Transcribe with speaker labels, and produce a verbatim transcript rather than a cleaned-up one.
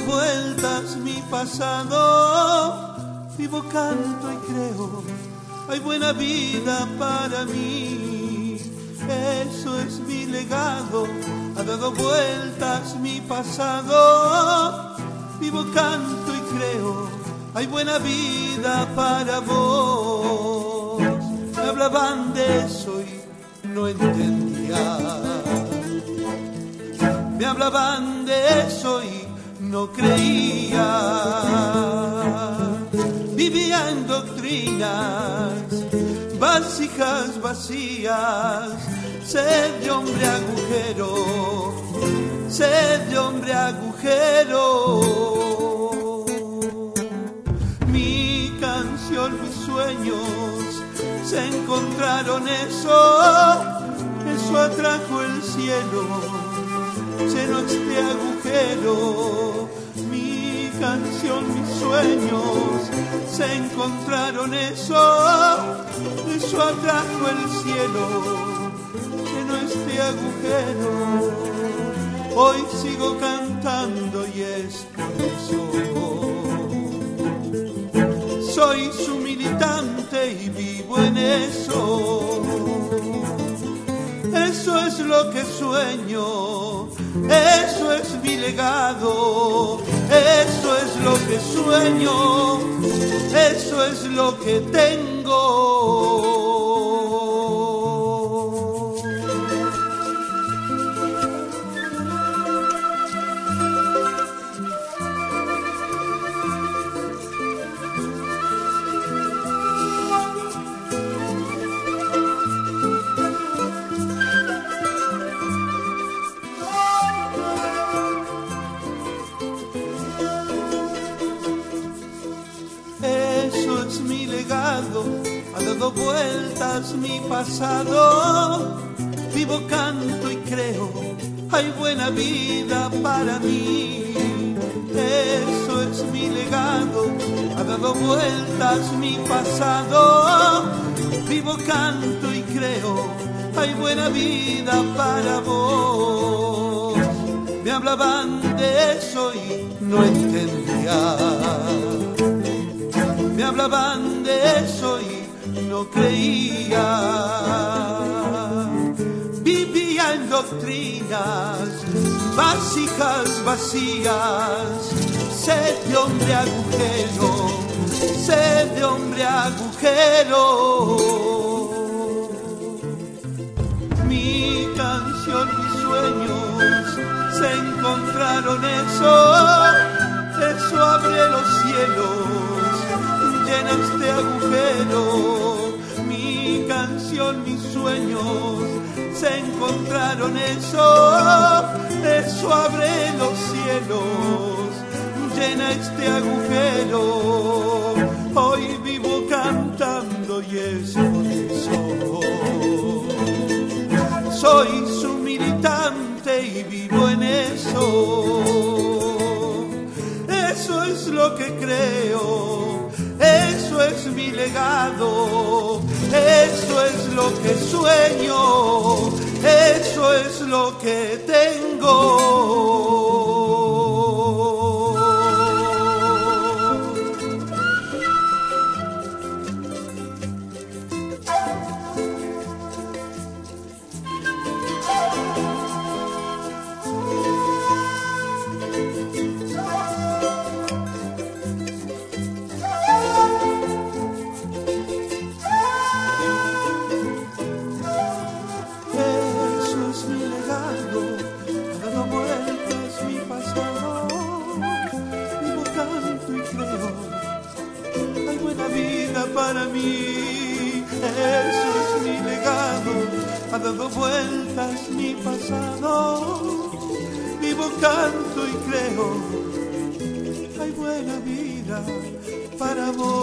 Speaker 1: vueltas mi pasado, vivo, canto y creo, hay buena vida para mí. Eso es mi legado, ha dado vueltas mi pasado, vivo, canto y creo, hay buena vida para vos. Me hablaban de eso y no entendía, me hablaban de eso y no creía. Vivía en doctrinas, vasijas vacías, sed de hombre agujero, sed de hombre agujero. Mi canción, mis sueños se encontraron, eso, eso atrajo el cielo, llenó este agujero. Mi canción, mis sueños se encontraron, eso, eso atrajo el cielo, llenó este agujero. Hoy sigo cantando y es por eso. Soy su militante y vivo en eso. Eso es lo que sueño, eso es mi legado, eso es lo que sueño, eso es lo que tengo. Ha dado vueltas mi pasado, vivo, canto y creo, hay buena vida para mí. Eso es mi legado, ha dado vueltas mi pasado, vivo, canto y creo, hay buena vida para vos. Me hablaban de eso y no entendía, me hablaban de eso y no creía. Vivía en doctrinas, vasijas vacías, sed de hombre agujero, sed de hombre agujero. Mi canción, mis sueños se encontraron, eso, eso abre los cielos, llena este agujero. Mi canción, mis sueños se encontraron, eso, eso abre los cielos, llena este agujero. Hoy vivo cantando y es por eso. Soy su militante y vivo en eso. Eso es lo que creo, eso es mi legado, eso es lo que sueño, eso es lo que tengo. Para mí, eso es mi legado, ha dado vueltas mi pasado, vivo, canto y creo, hay buena vida para vos.